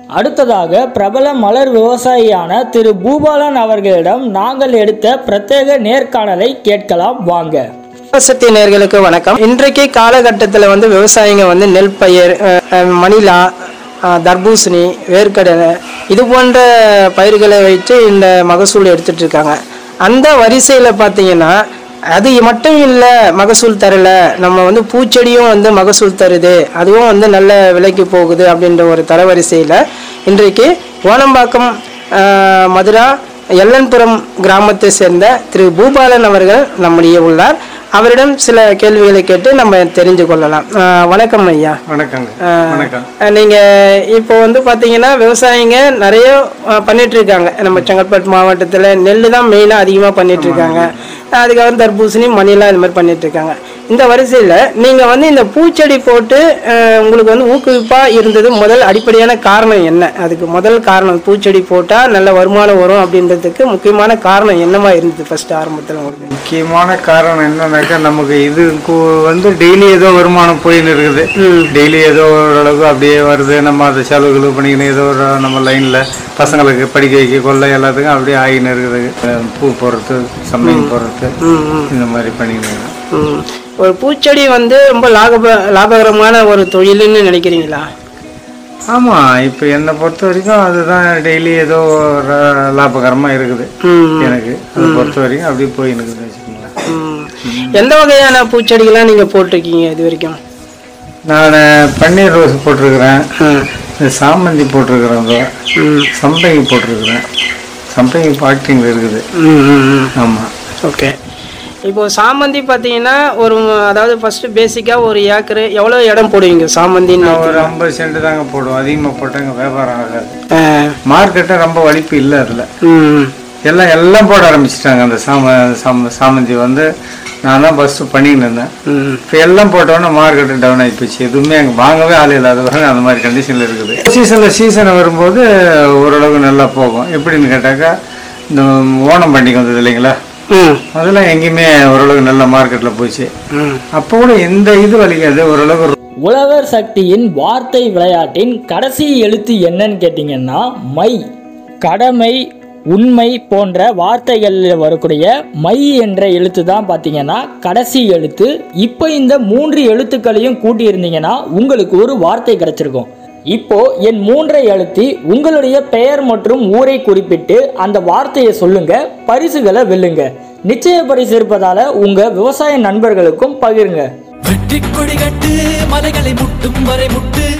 அடுத்ததாக பிரபல மலர் விவசாயியான திரு பூபாலன் அவர்களிடம் நாங்கள் எடுத்த பிரத்யேக நேர்காணலை கேட்கலாம் வாங்க. விவசாய நேயர்களுக்கு வணக்கம். இன்றைக்கு காலகட்டத்தில் விவசாயிங்க நெல் பயிர், மணிலா, தர்பூசணி, வேர்க்கடலை இது போன்ற பயிர்களை வைத்து இந்த மகசூல் எடுத்துட்டு இருக்காங்க. அந்த வரிசையில் பார்த்தீங்கன்னா அது மட்டும் இல்லை, மகசூல் தரல, நம்ம பூச்செடியும் மகசூல் தருது, அதுவும் நல்ல விலைக்கு போகுது அப்படின்ற ஒரு தரவரிசையில் இன்றைக்கு ஓனம்பாக்கம் மதுரா எல்லன்புரம் கிராமத்தை சேர்ந்த திரு பூபாலன் அவர்கள் நம்முடைய உள்ளார். அவரிடம் சில கேள்விகளை கேட்டு நம்ம தெரிஞ்சு கொள்ளலாம். வணக்கம் ஐயா. வணக்கங்க. வணக்கம். நீங்க இப்போ பாத்தீங்கன்னா விவசாயிங்க நிறைய பண்ணிட்டு இருக்காங்க. நம்ம செங்கல்பட்டு மாவட்டத்துல நெல் தான் மெயினா அதிகமா பண்ணிட்டு இருக்காங்க. அதுக்கப்புறம் தர்பூசணி, மணிலா இது மாதிரி பண்ணிட்டு இருக்காங்க. இந்த வரிசையில நீங்க இந்த பூச்செடி போட்டு உங்களுக்கு ஊக்குவிப்பா இருந்தது முதல் அடிப்படையான காரணம் என்ன? அதுக்கு முதல் காரணம் பூச்செடி போட்டா நல்ல வருமானம் வரும் அப்படின்றதுக்கு முக்கியமான காரணம் என்னவா இருந்தது ஃபர்ஸ்ட் ஆரம்பத்தில்? உங்களுக்கு முக்கியமான காரணம் என்னன்னாக்கா, நமக்கு இது டெய்லி ஏதோ வருமானம் போயின்னு இருக்குது. டெய்லி ஏதோ ஓரளவுக்கு அப்படியே வருது. நம்ம அதை செலவுகள் பண்ணிக்கணும். ஏதோ ஒரு நம்ம லைன்ல பசங்களுக்கு படிக்க வைக்க கொள்ள எல்லாத்துக்கும் அப்படியே ஆகின்னு இருக்குது. பூ போடுறது, சமையல் போடுறது, இந்த மாதிரி பண்ணிக்கணும். ஒரு பூச்செடி ரொம்ப லாபகரமான ஒரு தொழில்னு நினைக்கிறீங்களா? ஆமாம், இப்போ என்னை பொறுத்த வரைக்கும் அதுதான் டெய்லி ஏதோ லாபகரமாக இருக்குது எனக்கு. அதை பொறுத்த வரைக்கும் அப்படி போயின்னு வச்சுக்கோங்களேன். எந்த வகையான பூச்செடிகள்லாம் நீங்கள் போட்டிருக்கீங்க இது வரைக்கும்? நான் பன்னீர் ரோஸ் போட்டிருக்கிறேன், சாமந்தி போட்டிருக்கிறேன், சம்பங்கி போட்டிருக்கிறேன். சம்பங்கி பாக்டிங்கில் இருக்குது. ஆமாம். ஓகே. இப்போ சாமந்தி பார்த்தீங்கன்னா அதாவது ஃபர்ஸ்ட் பேசிக்காக ஒரு ஏக்கரு எவ்வளோ இடம் போடுவீங்க சாமந்தின்னு? ஒரு 50 சென்ட் தாங்க போடுவோம். அதிகமாக போட்டாங்க வியாபாரம் ஆகாது. மார்க்கெட்டை ரொம்ப வலிப்பு இல்லை. அதில் எல்லாம் போட ஆரம்பிச்சிட்டாங்க. அந்த சாமந்தி நான் தான் ஃபர்ஸ்ட் பண்ணிக்கிட்டு இருந்தேன். இப்போ எல்லாம் போட்டோன்னா மார்க்கெட்டு டவுன் ஆகி போச்சு. எதுவுமே அங்கே வாங்கவே ஆள் இல்லாதவங்க அந்த மாதிரி கண்டிஷனில் இருக்குது. சீசன் வரும்போது ஓரளவுக்கு நல்லா போகும். எப்படின்னு கேட்டாக்கா, இந்த ஓணம் பண்டிகை வந்தது இல்லைங்களா, அதெல்லாம் எங்கேயுமே ஓரளவுக்கு நல்ல மார்க்கெட்ல போச்சு. அப்போ கூட எந்த இது வலிக்காது. ஓரளவுக்கு உழவர் சக்தியின் வார்த்தை விளையாட்டின் கடைசி எழுத்து என்னன்னு கேட்டீங்கன்னா மை. கடமை, உண்மை போன்ற வார்த்தைகளில் வரக்கூடிய மை என்ற எழுத்து தான் பார்த்தீங்கன்னா கடைசி எழுத்து. இப்போ இந்த 3 எழுத்துக்களையும் கூட்டி இருந்தீங்கன்னா உங்களுக்கு ஒரு வார்த்தை கிடைச்சிருக்கும். இப்போ என் 3ஐ அழுத்தி உங்களுடைய பெயர் மற்றும் ஊரை குறிப்பிட்டு அந்த வார்த்தையை சொல்லுங்க. பரிசுகளை வெல்லுங்க. நிச்சய பரிசு இருப்பதால உங்க விவசாய நண்பர்களுக்கும் பகிருங்க. வெற்றி கொடி கட்டு, மலைகளை முட்டும் வரை முட்டு.